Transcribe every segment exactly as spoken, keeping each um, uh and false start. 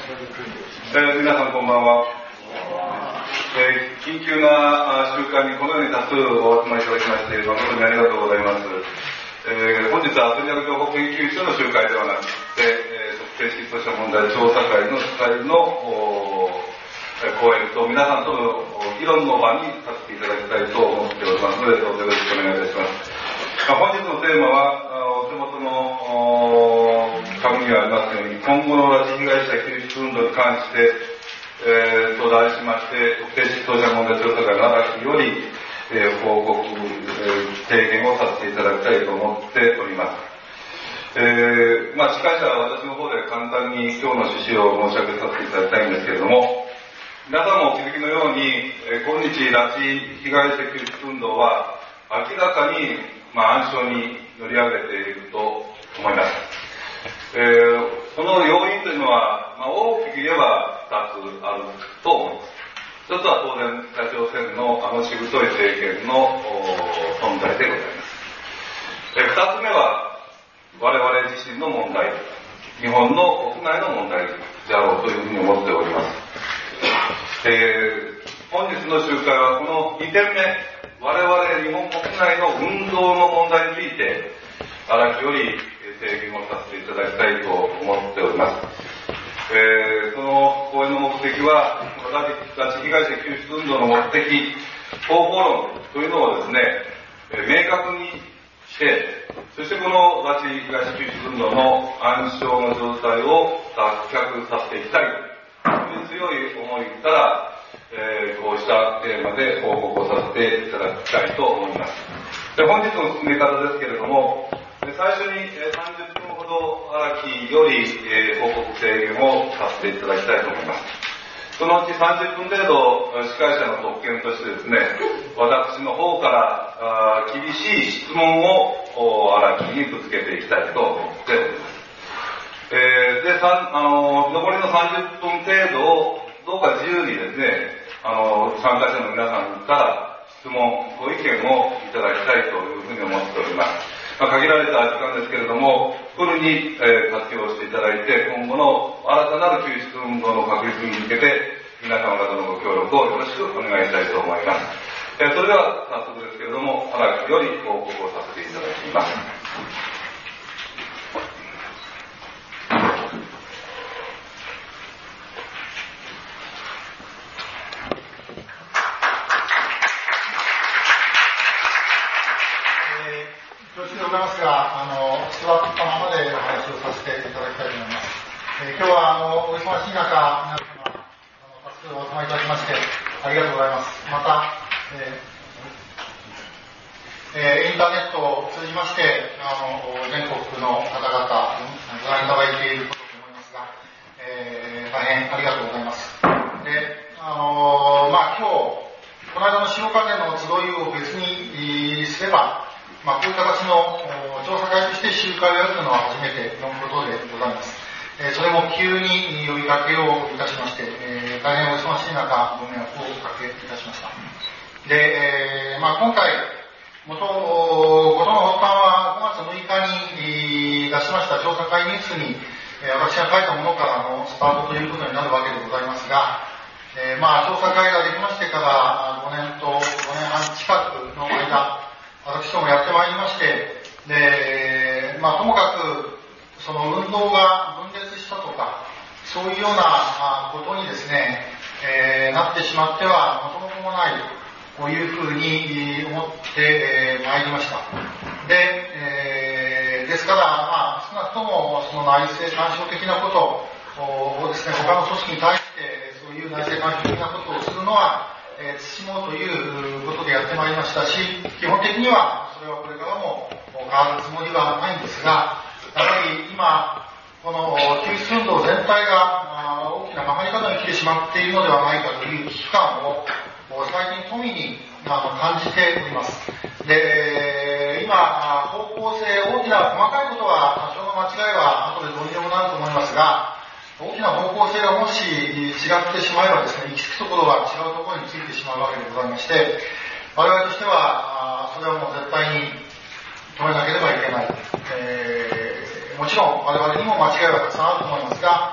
えー、皆さんこんばんは。えー、緊急な集会にこのように多数お集まりいただきまして誠にありがとうございます。えー、本日は戦略情報研究所の集会ではなくて、えー、特定失踪者問題調査会の主催の講演と皆さんとの議論の場に立っていただきたいと思っておりますので、どうぞよろしくお願いいたします。まあ、本日のテーマはお手元の紙にありますように、今後の拉致被害者救出運動に関して、えー、と題しまして、特定失踪者問題調査会の荒木より、えー、報告、えー、提言をさせていただきたいと思っております。えー、まあ、司会者は私の方で簡単に今日の趣旨を申し上げさせていただきたいんですけれども、皆さんもお気づきのように、えー、今日拉致被害者救出運動は明らかに、まあ、暗礁に乗り上げていると思います。えー、その要因というのは、まあ、大きく言えばふたつあると思います。一つは当然北朝鮮のあのしぶとい政権の存在でございます。えー、二つ目は我々自身の問題、日本の国内の問題であろうというふうに思っております。えー、本日の集会はこのにてんめ、我々日本国内の運動の問題について荒木より提言をさせていただきたいと思っております。えー、その講演の目的は、拉致被害者救出運動の目的、方法論というのをですね、明確にして、そしてこの拉致被害者救出運動の暗礁の状態を脱却させていきたいという強い思いから、えー、こうしたテーマで報告をさせていただきたいと思います。で、本日の進め方ですけれども、最初にさんじゅっぷんほど荒木より、えー、報告提言をさせていただきたいと思います。そのうちさんじゅっぷん程度、司会者の特権としてですね、私の方からあ厳しい質問を荒木にぶつけていきたいと思っております。えー、で、あの残りのさんじゅっぷん程度をどうか自由にですね、あの参加者の皆さんから質問、ご意見をいただきたいというふうに思っております。まあ、限られた時間ですけれども、フルに、えー、活用していただいて、今後の新たなる救出運動の確立に向けて、皆様方のご協力をよろしくお願いしたいと思います。えー、それでは早速ですけれども、荒木より報告をさせていただきます。 ございますが、あの座ったままでお話をさせていただきたいと思います。えー、今日はあのお忙しい中、皆様多数お集まりいただきましてありがとうございます。また、えーえー、インターネットを通じましてあの全国の方々ご覧いただいていることと思いますが、えー、大変ありがとうございます。で、あのまあ今日この間の下関の集いを別にすれば。まあ、こういう形の調査会として集会をやるというのは初めてのことでございます。えー、それも急に呼びかけをいたしまして、えー、大変お忙しい中、ご迷惑をおかけいたしました。で、えーまあ、今回、元、ことの発端はごがつむいかに出しました調査会ニュースに、えー、私が書いたものからのスタートということになるわけでございますが、えー、まあ、調査会ができましてからごねんとごねんはん近くの間、私どもやってまいりまして、で、まあ、ともかく、その運動が分裂したとか、そういうようなことにですね、えー、なってしまっては元も子もない、こういうふうに思ってまいりました。で、えー、ですから、まあ、少なくとも、その内政干渉的なことをですね、他の組織に対して、そういう内政干渉的なことをするのは、えー、慎もうということでやってまいりましたし、基本的にはそれはこれからも変わるつもりはないんですが、やはり今、この救出運動全体が大きな曲がり方に来てしまっているのではないかという危機感を最近富に感じております。で、今、方向性、大きな細かいことは多少の間違いは後でどうにでもなると思いますが、大きな方向性がもし違ってしまえばですね、行き着くところは違うところについてしまうわけでございまして、我々としては、それはもう絶対に止めなければいけない。えー、もちろん我々にも間違いはたくさんあると思いますが、こ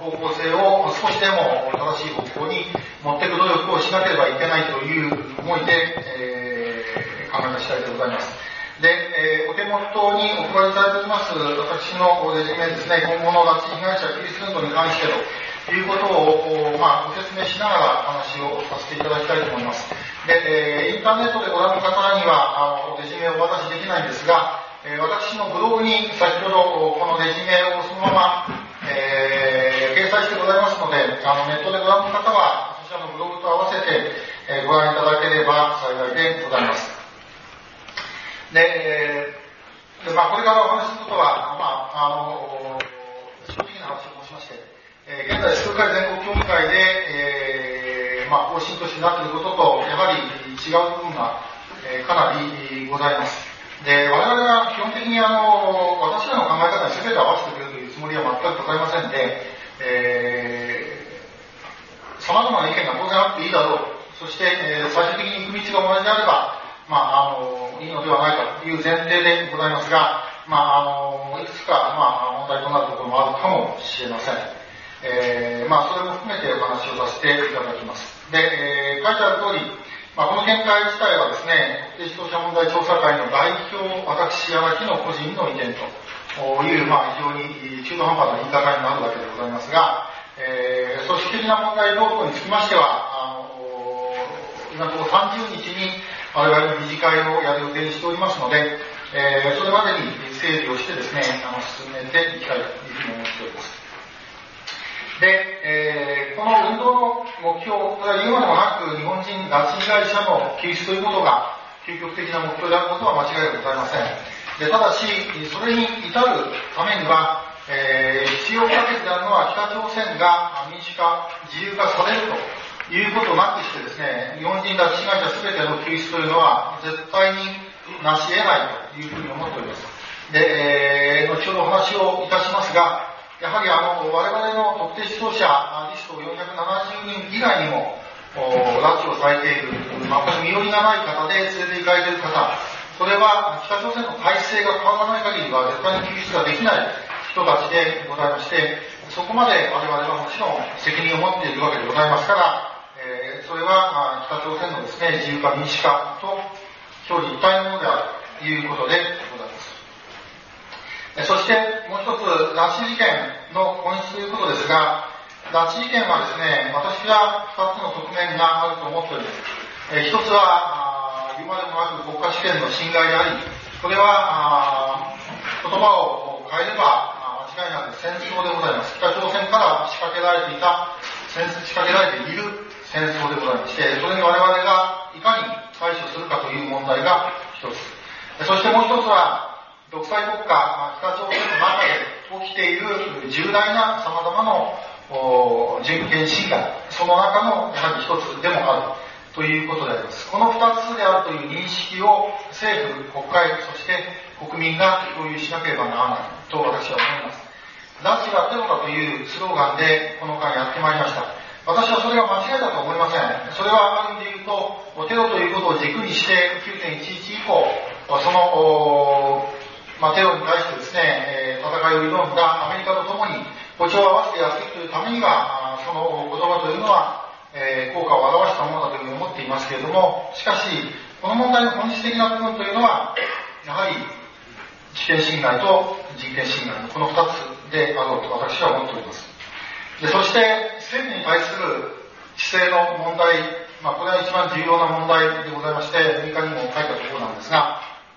方向性を少しでも正しい方向に持っていく努力をしなければいけないという思いで、えー、考えた次第でございます。で、えー、お手元にお配りいただいております私のレジュメですね、今後の拉致被害者キリスト運動に関してということを、まあ、ご説明しながら話をさせていただきたいと思います。で、えー、インターネットでご覧の方にはあのレジュメをお渡しできないんですが、えー、私のブログに先ほどこのレジュメをそのまま、えー、掲載してございますので、あのネットでご覧の方はそちらのブログと合わせて、えー、ご覧いただければ幸いでございます。で、えーでまあ、これからお話しすることは、まあ、あの正直な話を申しまして、えー、現在、数回全国協議会で、えーまあ、方針としてなっていることと、やはり違う部分が、えー、かなりございます。で、我々は基本的にあの私らの考え方に全て合わせてくれるというつもりは全くございませんで、えー、様々な意見が当然あっていいだろう。そして、えー、最終的に行く道が同じであれば、まあ、あの、いいのではないかという前提でございますが、まあ、あの、いくつか、まあ、問題となるところもあるかもしれません。えー、まあ、それも含めてお話をさせていただきます。で、えー、書いてある通り、まあ、この見解自体はですね、特定失踪者問題調査会の代表、私、荒木の個人の意見という、まあ、非常に中途半端な言い方になるわけでございますが、えー、組織的な問題等々につきましては、あの、今のところさんじゅうにちに我々の理事会をやる予定にしておりますので、えー、それまでに整理をしてですね、あの進めていきたいというふうに思っております。で、えー、この運動の目標、これは言うまでもなく、日本人拉致被害者の救出ということが究極的な目標であることは間違いございません。で、ただし、それに至るためには、えー、必要不可欠であるのは北朝鮮が民主化、自由化されるということなくしてですね、日本人拉致被害者全ての救出というのは絶対になし得ないというふうに思っております。で、えー、後ほどお話をいたしますが、やはりあの我々の特定失踪者リストよんひゃくななじゅうにん以外にも拉致をされている、全く身寄りがない方で連れて行かれている方、それは北朝鮮の体制が変わらない限りは絶対に救出ができない人たちでございまして、そこまで我々はもちろん責任を持っているわけでございますから、えー、それは北朝鮮のですね、自由化民主化と表裏一体のものであるということでございます。そしてもう一つ、拉致事件の本質ということですが、拉致事件はですね、私は二つの側面があると思っております。えー、一つは、言うまでもなく国家主権の侵害であり、これは言葉を変えれば間違いなく戦争でございます。北朝鮮から仕掛けられていた、仕掛けられている戦争でございまして、それに我々がいかに対処するかという問題が一つ。そしてもう一つは、独裁国家、北朝鮮の中で起きている重大な様々な人権侵害、その中のやはり一つでもあるということであります。この二つであるという認識を政府、国会、そして国民が共有しなければならないと私は思います。拉致がテロだというスローガンでこの間やってまいりました。私はそれは間違いだと思いません。それはある意味で言うと、テロということを軸にして きゅうてんいちいち 以降、そのまあ、テロに対してですね、えー、戦いを挑んだアメリカとともに歩調を合わせてやっていくというためには、その言葉というのは、えー、効果を表したものだというふうに思っていますけれども、しかし、この問題の本質的な部分というのは、やはり、知見侵害と人権侵害のこの二つであろうと私は思っております。で、そして、政府に対する姿勢の問題、まあ、これは一番重要な問題でございまして、アメリカにも書いたところなんですが、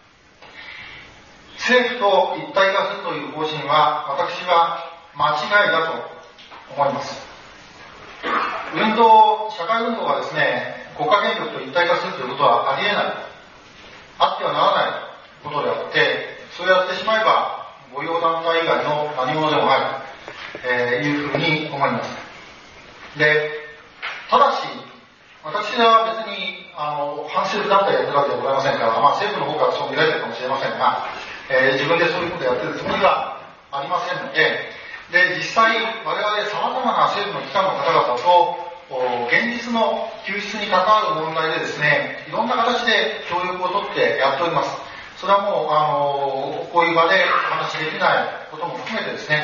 政府と一体化するという方針は、私は間違いだと思います。運動、社会運動がですね、国家権力と一体化するということはありえない。あってはならないことであって、そうやってしまえば、御用団体以外の何者でもないと、えー、いうふうに思います。で、ただし、私は別に、あの、反政府団体やってるわけではございませんから、まあ政府の方からそう見られてるかもしれませんが、えー、自分でそういうことをやってるつもりがありませんので、で、実際、我々様々な政府の機関の方々と、現実の救出に関わる問題でですね、いろんな形で協力をとってやっております。それはもう、あの、こういう場で話しできないことも含めてですね、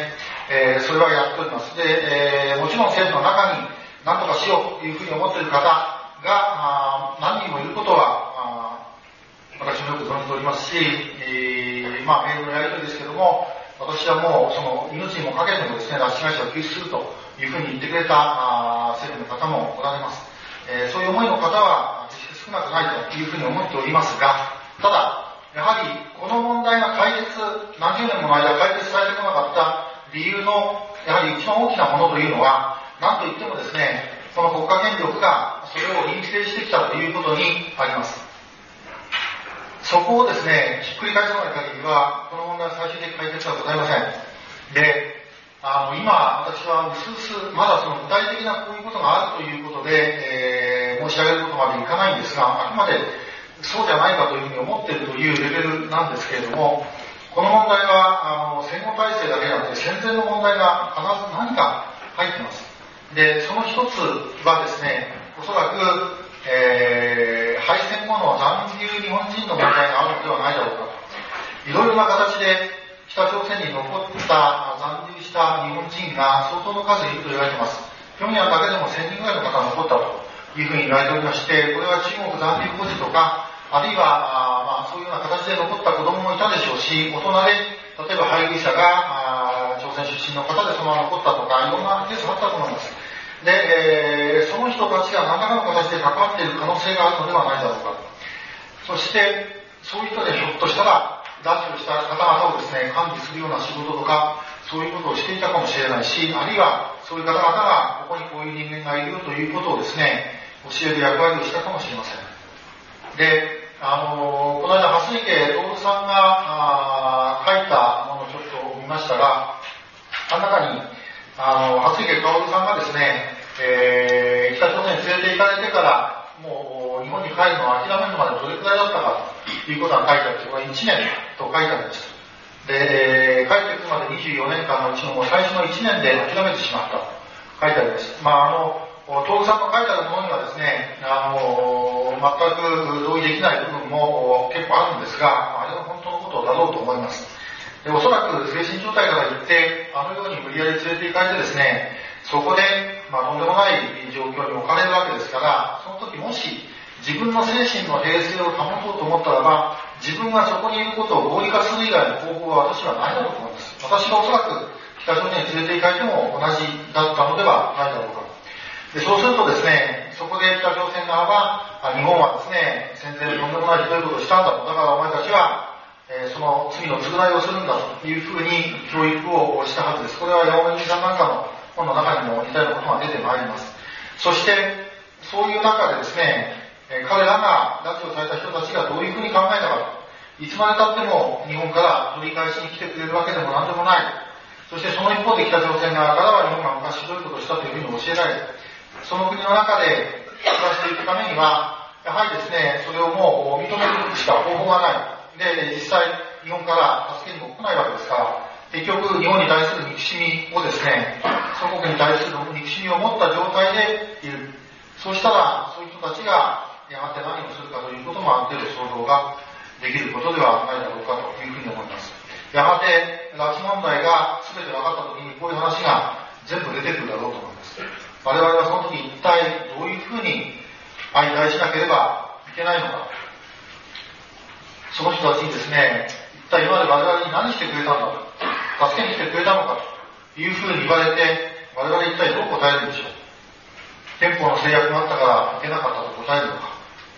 えー、それはやっております。で、えー、もちろん政府の中に何とかしようというふうに思っている方が何人もいることは私もよく存じておりますし、えー、まあメールのやり取りですけども、私はもうその命にもかけてもですね、拉致被害者を救出するというふうに言ってくれた政府の方もおられます。えー、そういう思いの方は決して少なくないというふうに思っておりますが、ただ、やはりこの問題が解決、何十年もの間解決されてこなかった理由の、やはり一番大きなものというのは、何と言ってもですね、この国家権力がそれを認定してきたということにあります。そこをですね、ひっくり返さない限りは、この問題は最終的解決はございません。で、あの、今、私はうすうす、まだその具体的なこういうことがあるということで、えー、申し上げることまでいかないんですが、あくまでそうじゃないかというふうに思っているというレベルなんですけれども、この問題は、あの、戦後体制だけじゃなくて、戦前の問題が必ず何か入っています。で、その一つはですね、おそらく、えー、敗戦後の残留日本人の問題があるのではないだろうかと。いろいろな形で北朝鮮に残った残留した日本人が相当の数いると言われています。平壌だけでもせんにんぐらいの方が残ったというふうに言われておりまして、これは中国残留孤児とか、あるいはあ、まあ、そういうような形で残った子供もいたでしょうし、大人で例えば配偶者が朝鮮出身の方でそのまま残ったとか、いろんなケースがあったと思います。で、えー、その人たちが何らかの形で関わっている可能性があるのではないだろうか。そして、そういう人でひょっとしたら、拉致をした方々をですね、管理するような仕事とか、そういうことをしていたかもしれないし、あるいは、そういう方々が、ここにこういう人間がいるよということをですね、教える役割をしたかもしれません。で、あのー、この間、蓮池徹さんが書いたものをちょっと見ましたが、あの中に、あの、蓮池薫さんがですね、えー、北朝鮮に連れて行かれてから、もう日本に帰るのを諦めるまでどれくらいだったかということが書いてあって、これはいちねんと書いてあるんです。で、帰ってくるまでにじゅうよねんかんのうちのもう最初のいちねんで諦めてしまったと書いてあるんです。まあ、あの、徹さんの書いてあるものにはですね、あの、全く同意できない部分も結構あるんですが、あれは本当のことだろうと思います。で、おそらく精神状態から言って、あのように無理やり連れて行かれてですね、そこで、まあ、とんでもない状況に置かれるわけですから、その時もし自分の精神の平静を保とうと思ったらば、自分がそこにいることを合理化する以外の方法は私はないだろうと思います。私がおそらく北朝鮮に連れて行かれても同じだったのではないだろうか。で、そうするとですね、そこで北朝鮮側は、日本はですね、戦前とんでもないひどいことをしたんだと。だからお前たちは、えー、その罪の償いをするんだというふうに教育をしたはずです。これは山本さんなんかの本の中にも似たようなことが出てまいります。そして、そういう中でですね、えー、彼らが拉致をされた人たちがどういうふうに考えたかと。いつまで経っても日本から取り返しに来てくれるわけでも何でもない。そしてその一方で北朝鮮側からは日本が昔ひどいことをしたというふうに教えられる。その国の中で暮らしていくためには、やはりですね、それをもう認めるしか方法がない。で、実際、日本から助けにも来ないわけですから、結局、日本に対する憎しみをですね、祖国に対する憎しみを持った状態でいる。そうしたら、そういう人たちが、やがて何をするかということもある程度想像ができることではないだろうかというふうに思います。やがて、拉致問題が全て分かったときに、こういう話が全部出てくるだろうと思います。我々はその時一体どういうふうに相対しなければいけないのか。その人たちにですね、一体今まで我々に何してくれたんだと、助けに来てくれたのかというふうに言われて、我々一体どう答えるんでしょう。憲法の制約があったからいけなかったと答えるのか、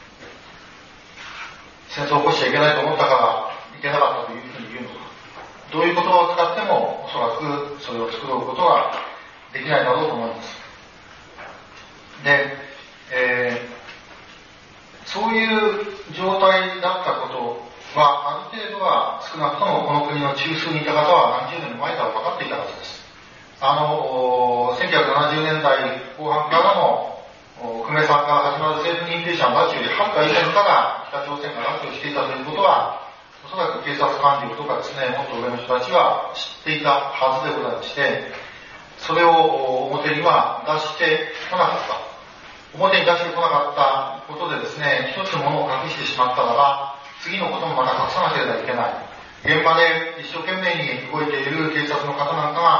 戦争を起こしちゃいけないと思ったからいけなかったというふうに言うのか、どういう言葉を使ってもおそらくそれを作ろうことができないだろうと思います。で、えーそういう状態だったことは、ある程度は少なくともこの国の中枢にいた方は何十年も前から分かっていたはずです。あの、せんきゅうひゃくななじゅうねんだいこう半からの久米さんから始まる政府認定者の拉致よりはるか以前から北朝鮮が拉致をしていたということは、おそらく警察官僚とかですね、もっと上の人たちは知っていたはずでございまして、それを表には出してこなかった。表に出してこなかったことでですね、一つものを隠してしまったなら、次のこともまた隠さなければいけない。現場で一生懸命に動いている警察の方なんかが、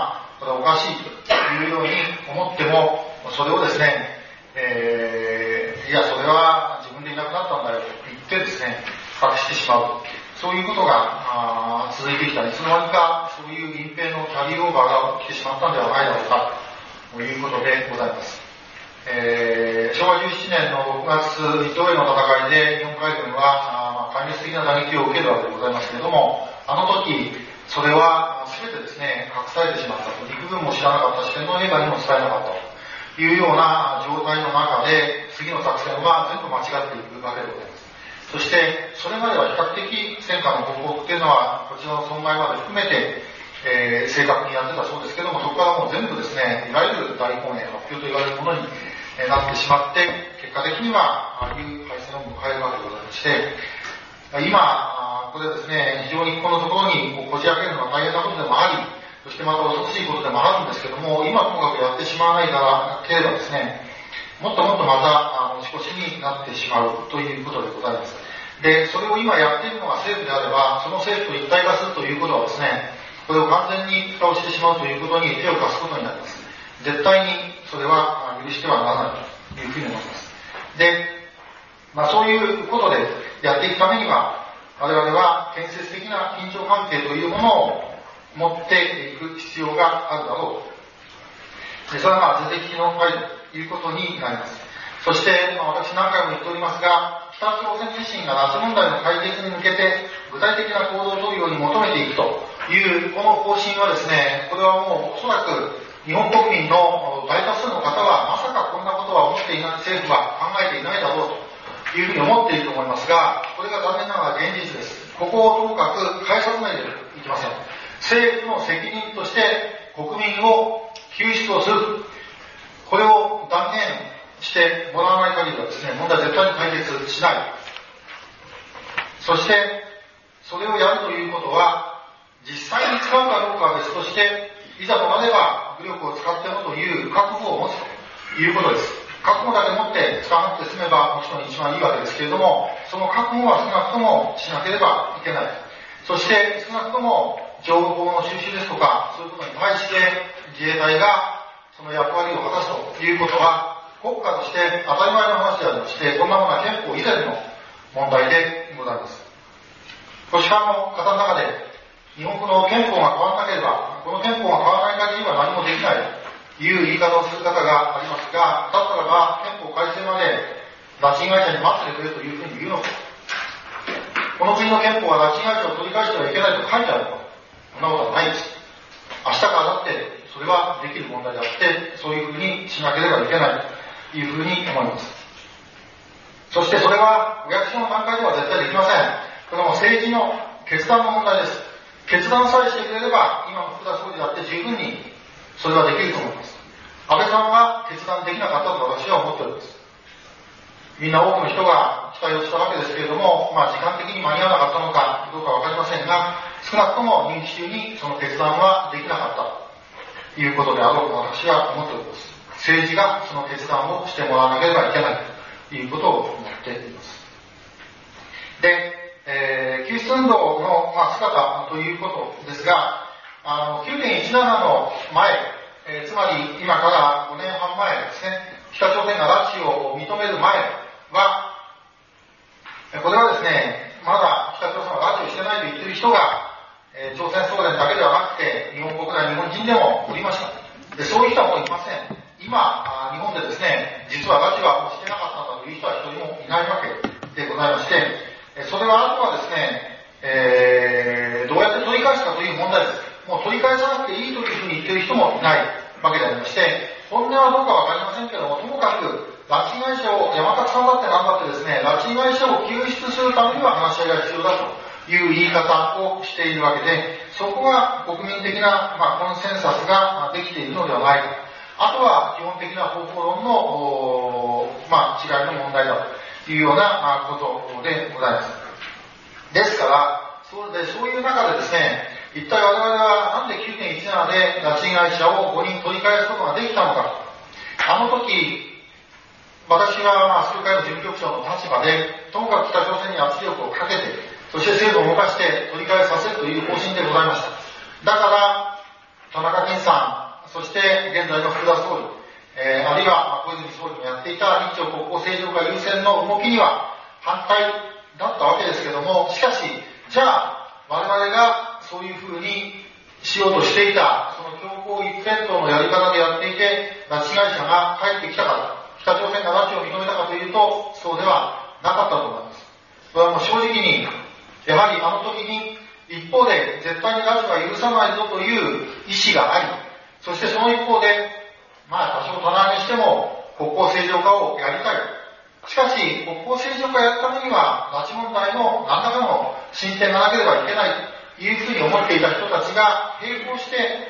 これはおかしいというように思っても、それをですね、えー、いや、それは自分でいなくなったんだよと言ってですね、隠してしまう。そういうことが続いてきた。いつの間にかそういう隠蔽のキャリーオーバーが起きてしまったんではないだろうかということでございます。えー、しょうわじゅうななねんのろくがつ、伊東への戦いで日本海軍は壊滅的な打撃を受けるわけでございますけれども、あの時、それは全てですね、隠されてしまったと。陸軍も知らなかったし、天皇陛下にも伝えなかったというような状態の中で、次の作戦は全部間違っていくわけでございます。そして、それまでは比較的戦果の報告というのは、こちらの損害まで含めて、えー、正確にやってたそうですけども、そこからもう全部ですね、いわゆる大本営発表と言われるものになってしまって、結果的には、ああいう敗戦を迎えるわけでございまして、今、これですね、非常にこのところにこじ開けるのは大変なことでもあり、そしてまた恐ろしいことでもあるんですけども、今ともかくやってしまわないからければですね、もっともっとまた持ち越しになってしまうということでございます。で、それを今やっているのが政府であれば、その政府と一体化するということはですね、これを完全に蓋をしてしまうということに手を貸すことになります。絶対にそれは許してはならないというふうに思います。で、まあそういうことでやっていくためには、我々は建設的な緊張関係というものを持っていく必要があるだろうと。で、それは是々の会ということになります。そして、まあ、私何回も言っておりますが、北朝鮮自身が拉致問題の解決に向けて具体的な行動を取るように求めていくというこの方針はですね、これはもうおそらく日本国民の大多数の方はまさかこんなことは思っていない、政府は考えていないだろうというふうに思っていると思いますが、これが残念ながら現実です。ここをともかく変えさせないでいけません。政府の責任として国民を救出をする。これを断言してもらわない限りはですね、問題は絶対に解決しない。そして、それをやるということは、実際に使うかどうかは別として、いざとなれば武力を使ってもという覚悟を持つということです。覚悟だけ持って使わなくて済めばもちろん一番いいわけですけれども、その覚悟は少なくともしなければいけない。そして少なくとも情報の収集ですとか、そういうことに対して自衛隊がその役割を果たすということは、国家として当たり前の話でありまして、こんなものは憲法以前の問題でございます。保守派の方の中で、日本の憲法が変わらなければ、この憲法が変わらない限りは何もできないという言い方をする方がありますが、だったらば憲法改正まで拉致被害者に待っててくれというふうに言うのか。この国の憲法は拉致被害者を取り返してはいけないと書いてあるのか。そんなことはないです。明日からだってそれはできる問題であって、そういうふうにしなければいけないというふうに思います。そしてそれはお役所の段階では絶対できません。これはもう政治の決断の問題です。決断さえしてくれれば、今の福田総理だって十分にそれはできると思います。安倍さんは決断できなかったと私は思っております。みんな多くの人が期待をしたわけですけれども、まあ時間的に間に合わなかったのかどうかわかりませんが、少なくとも任期中にその決断はできなかったということであろうと私は思っております。政治がその決断をしてもらわなければいけないということを思っています。で、えー、救出運動の、まあ、姿ということですが、あの きゅうてんいちなな の前、えー、つまり今からごねんはん前ですね、北朝鮮が拉致を認める前は、これはですね、まだ北朝鮮は拉致をしてないと言っている人が、えー、朝鮮総連だけではなくて、日本国内、日本人でもおりました。で、そういう人はもういません。今、日本でですね、実は拉致はもうしてなかったんだという人は一人もいないわけでございまして、それはあとはですね、えー、どうやって取り返すかという問題です。もう取り返さなくていいというふうに言っている人もいないわけでありまして、本音はどうかわかりませんけども、ともかく拉致被害者を、山田さんだってなんだってですね、拉致被害者を救出するためには話し合いが必要だという言い方をしているわけで、そこが国民的な、まあ、コンセンサスができているのではないか。あとは基本的な方法論の、まあ、違いの問題だというようなことでございます。ですから、そうでそういう中でですね、一体我々はなんで きゅうてんいちなな で拉致被害者をごにん取り返すことができたのか。あの時、私は、まあ、数回の事務局長の立場で、ともかく北朝鮮に圧力をかけて、そして制度を動かして取り返させるという方針でございました。だから、田中健さそして現在の福田総理、えー、あるいは小泉総理もやっていた日朝国交正常化優先の動きには反対だったわけですけども、しかし、じゃあ、我々がそういうふうにしようとしていた、その強行一辺倒のやり方でやっていて、拉致被害者が帰ってきたか、北朝鮮が拉致を認めたかというと、そうではなかったと思います。それはもう正直に、やはりあの時に、一方で絶対に拉致は許さないぞという意思があり、そしてその一方で、まあ多少棚上げしても国交正常化をやりたい。しかし、国交正常化やるためには、拉致問題の何らかの進展がなければいけないというふうに思っていた人たちが並行して、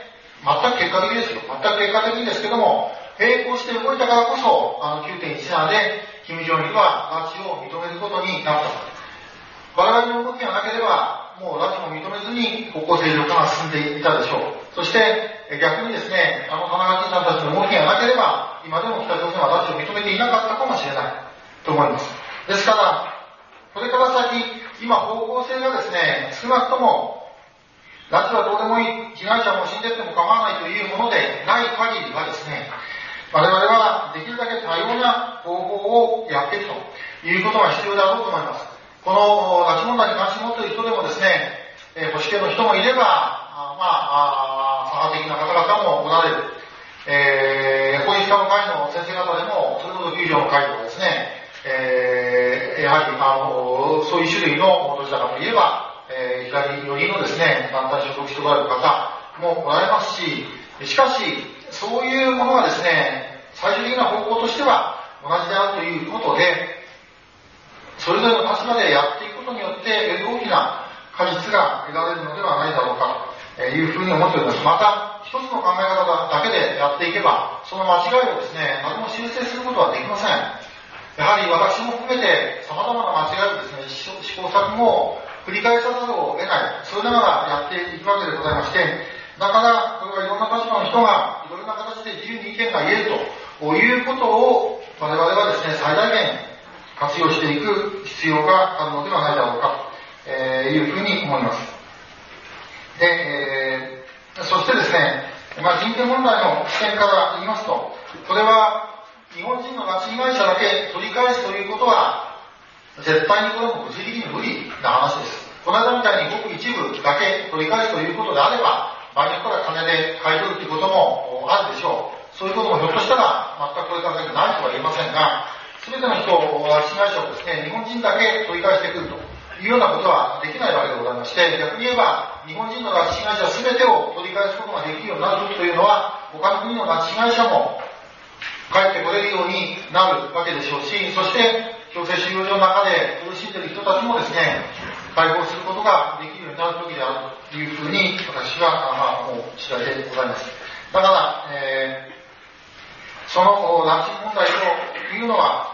全く結果的ですよ。全く結果的ですけども、並行して動いたからこそ、あの きゅうてんいちなな で、金正日は拉致を認めることになった。我々の動きがなければ、もう拉致も認めずに国交正常化が進んでいたでしょう。そして逆にですね、あの田中さんたちの動きがなければ、今でも北朝鮮は拉致を認めていなかったかもしれないと思います。ですから、これから先、今方向性がですね、少なくとも、拉致はどうでもいい、被害者も死んでっても構わないというものでない限りはですね、我々はできるだけ多様な方法をやっていくということが必要だろうと思います。この拉致問題に関心を持っている人でもですね、えー、保守系の人もいれば、あまあ、あ左派的な方々もおられる。えー、法律家の会の先生方でも、それこそ救助の会とかですね、えー、やはり、あの、そういう種類のどちらかといえば、えー、左寄りのですね、団体所属しておられる方もおられますし、しかし、そういうものはですね、最終的な方向としては同じであるということで、それぞれの立場でやっていくことによって、より大きな果実が得られるのではないだろうかというふうに思っております。また、一つの考え方だけでやっていけば、その間違いをですね、何も修正することはできません。やはり私も含めて、様々な間違いをですね、試行錯誤を繰り返さざるを得ない、そういうながらやっていくわけでございまして、だから、これはいろんな立場の人が、いろいろな形で自由に意見が言えるということを、我々はですね、最大限活用していく必要があるのではないだろうか、というふうに思います。で、えー、そしてですね、まあ、人権問題の視点から言いますと、これは日本人の拉致被害者だけ取り返すということは、絶対にこれも物理的に無理な話です。この間みたいにごく一部だけ取り返すということであれば、場合によっては金で買い取るということもあるでしょう。そういうこともひょっとしたら全くこれから先ないとは言えませんが、すべての人、拉致被害者をですね、日本人だけ取り返してくるというようなことはできないわけでございまして、逆に言えば、日本人の拉致被害者すべてを取り返すことができるようになるというのは、他の国の拉致被害者も帰ってこれるようになるわけでしょうし、そして強制収容所の中で苦しんでいる人たちもですね、解放することができるようになる時であるというふうに私は、まあ、もう次第でございます。だから、えー、その拉致問題というのは、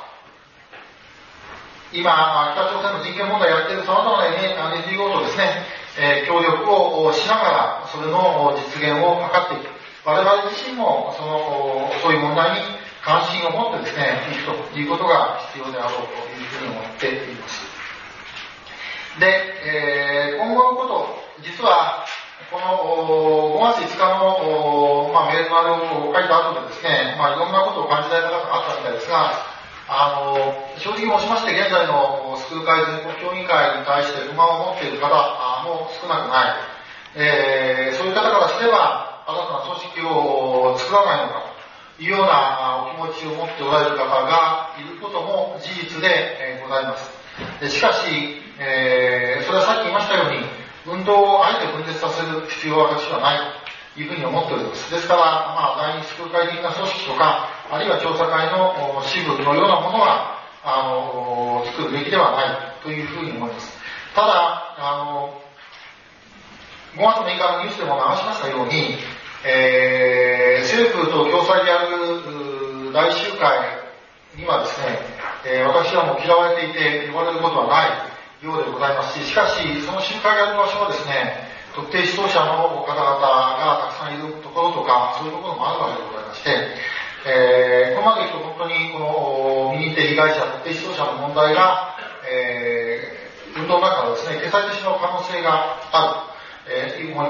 今、北朝鮮の人権問題をやっている様々な エヌジーオー とですね、えー、協力をしながら、それの実現を図っていく。我々自身も、その、そういう問題に関心を持ってですね、いくということが必要であろうというふうに思っています。で、えー、今後のこと、実は、このごがついつかの、まあ、メールのあれを書いた後でですね、まあ、いろんなことを感じられた方があったみたいですが、あの、正直申しまして、現在のスクール会全国協議会に対して不満を持っている方も少なくない。えー、そういう方からすれば、新たな組織を作らないのかというようなお気持ちを持っておられる方がいることも事実でございます。でしかし、えー、それはさっき言いましたように、運動をあえて分裂させる必要は私はないというふうに思っております。ですから、まあ、第二スクール会的な組織とか、あるいは調査会の支部のようなものは、あの、作るべきではないというふうに思います。ただ、あの、ごがつむいかのニュースでも流しましたように、えー、政府と共催である大集会にはですね、えー、私はもう嫌われていて呼ばれることはないようでございますし、しかし、その集会やる場所はですね、特定思想者の方々がたくさんいるところとか、そういうところもあるわけでございまして、えー、ここまでいくと本当にこの民認定被害者、特定思想者の問題が、えー、運動の中からですね、消されてしまう可能性がある、えー、思います。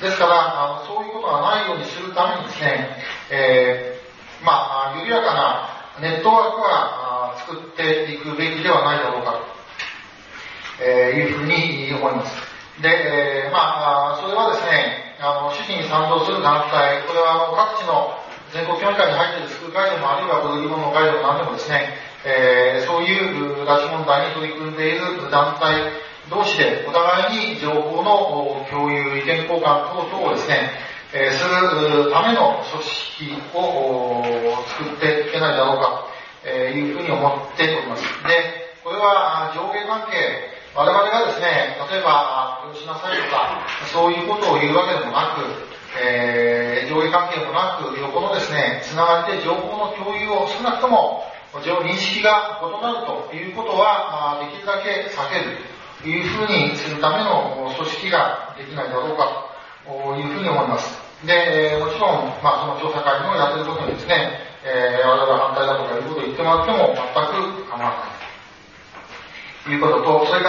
ですから、あのそういうことがないようにするためにですね、えー、まあ、緩やかなネットワークは作っていくべきではないだろうかと、えー、いうふうに思います。で、えー、まあ、それはですね、あの、主義に賛同する団体、これはあの各地の全国協議会に入っているスクール会でも、あるいはブルーリボンの会でも何でもですね、えー、そういう拉致問題に取り組んでいる団体同士でお互いに情報の共有、意見交換等々をですね、えー、するための組織を作っていけないだろうかというふうに思っております。で、これは上下関係、我々がですね、例えば、よしなさいとか、そういうことを言うわけでもなく、えー、上下関係もなく、横のですね、つながりで情報の共有を少なくとも、認識が異なるということは、できるだけ避けるというふうにするための組織ができないだろうかというふうに思います。で、もちろん、まあ、その調査会のやっていることにですね、えー、我々は反対だとかいうことを言ってもらっても全く構わない。ということと、それから、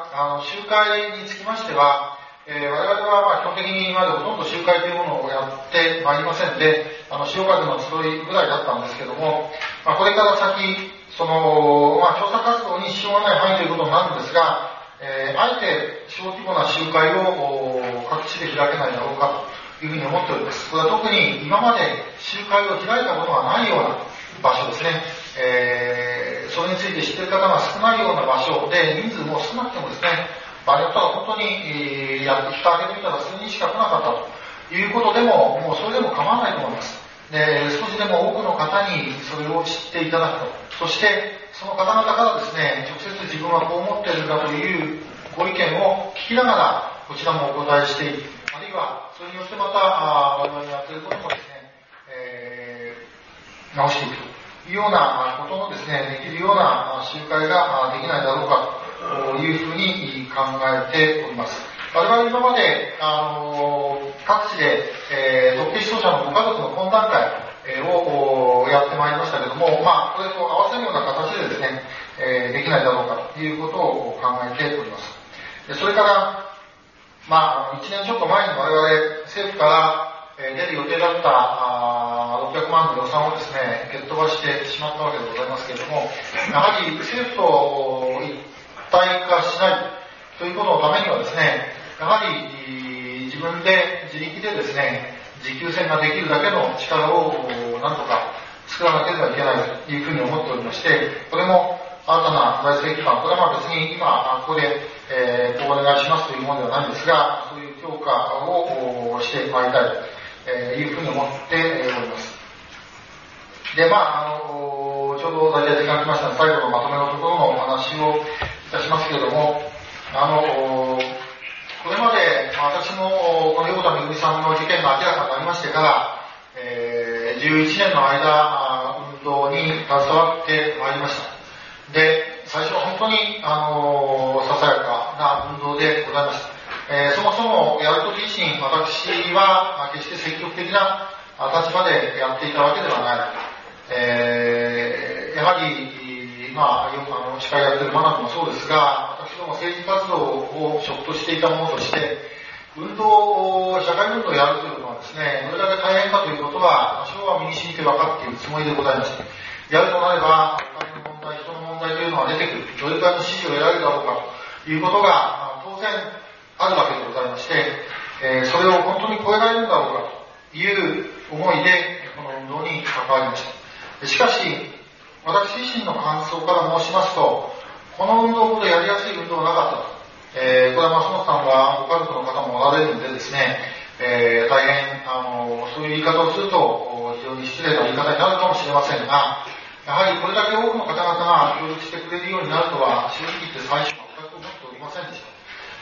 あの、集会につきましては、えー、我々は、まあ、基本的に今までほとんど集会というものをやってまいりませんで、あの、潮風の集いぐらいだったんですけども、まあ、これから先、その、まあ、調査活動に支障がない範囲ということになるんですが、えー、あえて小規模な集会を各地で開けないだろうかというふうに思っております。これは特に今まで集会を開いたことがないような場所ですね。えー、それについて知っている方が少ないような場所で、人数も少なくてもですね、場合によっては本当に、えー、やって蓋開けてみたら数人しか来なかったということでも、もうそれでも構わないと思います。で、少しでも多くの方にそれを知っていただくと。そして、その方々からですね、直接自分はこう思っているんだというご意見を聞きながら、こちらもお答えしていく。あるいは、それによってまた、我々にやっていることもですね、えー、直していくというようなことのですね、できるような集会ができないだろうかというふうに考えております。我々今まで、あのー、各地で、えー、特定失踪者のご家族の懇談会、えー、をやってまいりましたけども、まあ、これと合わせるような形でですね、えー、できないだろうかということを考えております。でそれから、まあ、いちねんちょっと前に我々政府から、えー、出る予定だったろっぴゃくまんの予算をですね、蹴っ飛ばしてしまったわけでございますけれども、やはり政府と一体化しないということのためにはですね、やはり自分で自力でですね、持久戦ができるだけの力をなんとか作らなければいけないというふうに思っておりまして、これも新たな財政基盤、これはまあ別に今ここで、えー、お願いしますというものではないんですが、そういう強化をしてまいりたいというふうに思っております。で、まあ、あの、ちょうど大体時間来ましたので、最後のまとめのところのお話をいたしますけれども、あの、これまで私もこの横田めぐみさんの事件が明らかになりましてから、えー、じゅういちねんの間、運動に携わってまいりました。で、最初は本当に、あの、ささやかな運動でございました。えー、そもそもやるとき自身、私は決して積極的な立場でやっていたわけではない。えー、やはり、まあ、よくあの、司会やってるマナ君もそうですが、私ども政治活動を職としていたものとして、運動、社会運動をやるということはですね、どれだけ大変かということは、多少は身に染みて分かっているつもりでございました。やるとなれば、お金の問題、人の問題というのが出てくる。どれくらいの支持を得られるだろうかということが、当然あるわけでございまして、えー、それを本当に超えられるんだろうかという思いで、この運動に関わりました。しかし、私自身の感想から申しますと、この運動ほどやりやすい運動はなかったと。えー、これは松本さんはご家族の方もおられるんでですね、えー、大変、あの、そういう言い方をすると、非常に失礼な言い方になるかもしれませんが、やはりこれだけ多くの方々が協力してくれるようになるとは、正直言って最初は全く思っておりませんでした。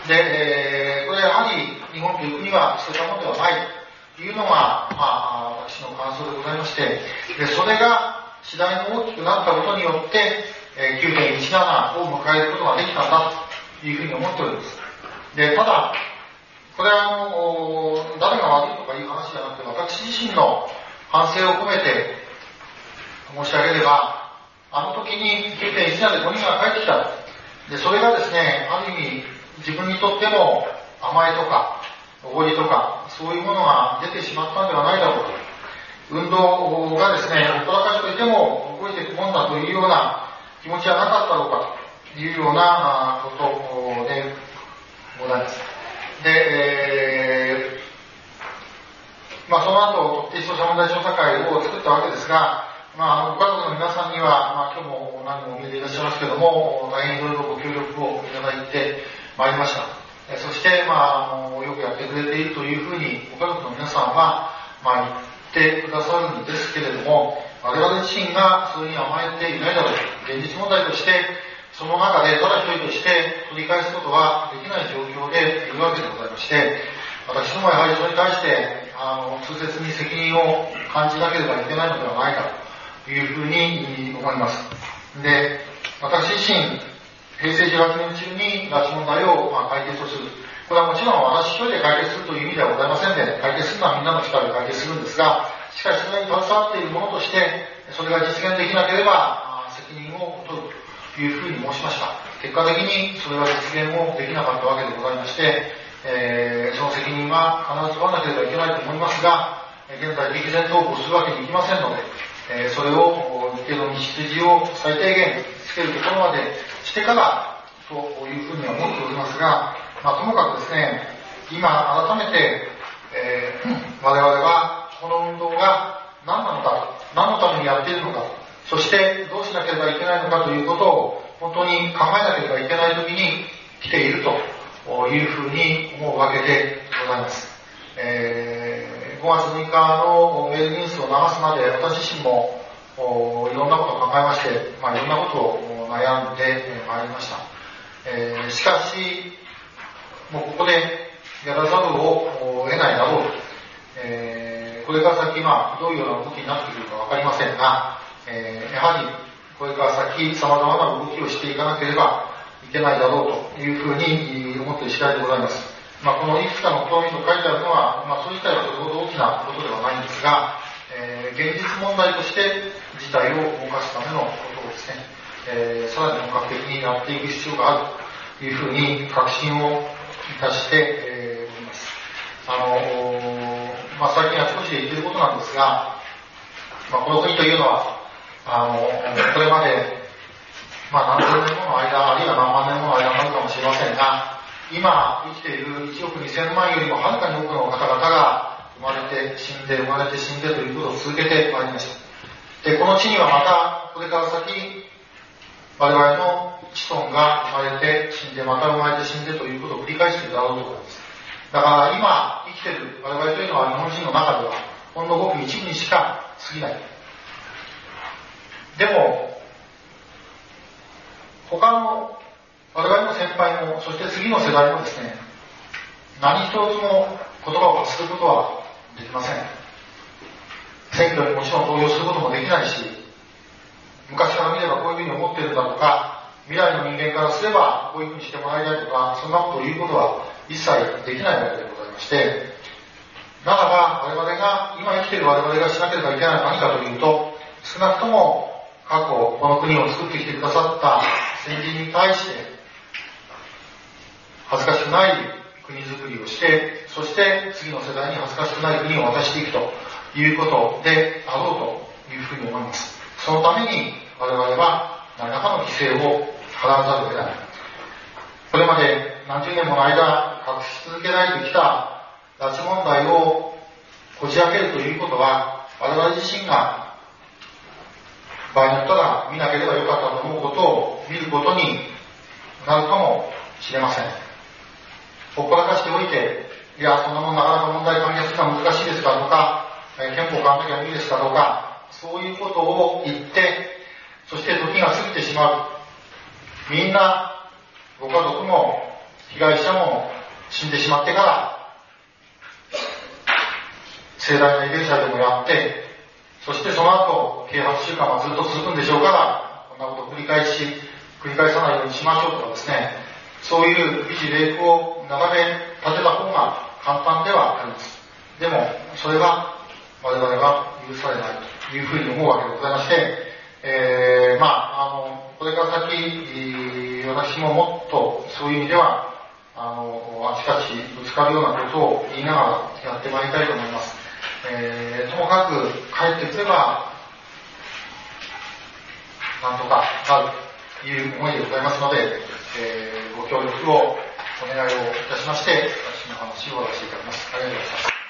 で、えー、これはやはり日本という国は捨てたものではないというのが、まあ、私の感想でございまして、で、それが次第に大きくなったことによって、えー、きゅうてんいちなな を迎えることができたんだというふうに思っております。で、ただ、これはあの、誰が悪いとかいう話じゃなくて、私自身の反省を込めて申し上げれば、あの時に きゅうてんいちなな でごにんが帰ってきた。で、それがですね、ある意味、自分にとっても甘えとか、 おごりとか、そういうものが出てしまったんではないだろうと。運動がですね、ほったらかしといても動いていくもんだというような気持ちはなかったのかというようなことでございます。で、えー、まあその後、特定消費者問題調査会を作ったわけですが、まあ、ご家族の皆さんには、まあ、今日も何人も見ていらっしゃいますけども、大変いろいろご協力をいただいてまいりました。えそして、まあ、あのよくやってくれているというふうに、ご家族の皆さんは、まあ、言ってくださるんですけれども、我々自身がそれに甘えていないだろうと、現実問題として、その中でただ一人として取り返すことはできない状況でいるわけでございまして、私どもはやはりそれに対して、あの、痛切に責任を感じなければいけないのではないかというふうに思います。で、私自身、平成じゅうはちねん中に拉致問題を、まあ、解決をする。これはもちろん私一人で解決するという意味ではございませんで、解決するのはみんなの力で解決するんですが、しかしそれに携わっているものとして、それが実現できなければ、責任を取るというふうに申しました。結果的にそれは実現もできなかったわけでございまして、えー、その責任は必ず取らなければいけないと思いますが、現在敵前逃亡するわけにいきませんので、えー、それを一定の道筋を最低限つけるところまでしてからというふうには思っておりますが、まあ、ともかくですね、今改めて、えー、我々はこの運動が何なのかと、何のためにやっているのかと、そしてどうしなければいけないのかということを本当に考えなければいけないときに来ているというふうに思うわけでございます。えー、ごがつむいかのメールニュースを流すまで私自身もいろんなことを考えまして、まあ、いろんなことを悩んでまいりました。えー、しかし、もうここでやらざるを得ないだろうと、えー、これから先、まあ、どういうような動きになってくるかわかりませんが、えー、やはりこれから先様々な動きをしていかなければいけないだろうというふうに思っている次第でございます。まあ、このいくつかの不当にと書いてあるのは、まあ、それ自体はそれほど大きなことではないんですが、えー、現実問題として事態を動かすためのことをですね、えー、さらに本格的にやっていく必要があるというふうに確信をいたして、えー、おります。あのー、まあ、最近あちこちで言っていることなんですが、まあ、この国というのは、あのー、これまで、まあ、何千年もの間、あるいは何万年もの間になるかもしれませんが、今生きているいちおくにせんまんよりもはるかに多くの方々が生まれて死んで生まれて死んでということを続けてまいりました。で、この地にはまたこれから先我々の子孫が生まれて死んでまた生まれて死んでということを繰り返しているだろうと思います。だから今生きている我々というのは日本人の中ではほんのごく一部にしか過ぎない。でも他の我々の先輩も、そして次の世代もですね、何一つも言葉を発することはできません。選挙にもちろん投票することもできないし、昔から見ればこういうふうに思っているんだとか、未来の人間からすればこういうふうにしてもらいたいとか、そんなことを言うことは一切できないわけでございまして、ならば我々が、今生きている我々がしなければいけないのは何かというと、少なくとも過去この国を作ってきてくださった先人に対して恥ずかしくない国づくりをして、そして次の世代に恥ずかしくない国を渡していくということであろうというふうに思います。そのために我々は何らかの規制を払わざるを得ない。これまで何十年もの間隠し続けられてきた拉致問題をこじ開けるということは、我々自身が場合によったら見なければよかったと思うことを見ることになるかもしれません。ほっぽらかしておいて、いや、そんなもんなかなか問題解決するのは難しいですかとか、憲法変わんなきゃ無理ですかとか、そういうことを言って、そして時が過ぎてしまう。みんな、ご家族も被害者も死んでしまってから、盛大な慰霊祭でもやって、そしてその後、啓発週間はずっと続くんでしょうから、こんなことを繰り返し、繰り返さないようにしましょうとかですね、そういう美辞麗句を並べ立てた方が簡単ではあります。でも、それは我々は許されないというふうに思うわけでございまして、えー、まあ、あの、これから先、私ももっとそういう意味では、あの、あちかちぶつかるようなことを言いながらやってまいりたいと思います。えー、ともかく帰ってくればなんとかなるという思いでございますので、えー、ご協力をお願いをいたしまして、私の話を終わらせていただきます。ありがとうございます。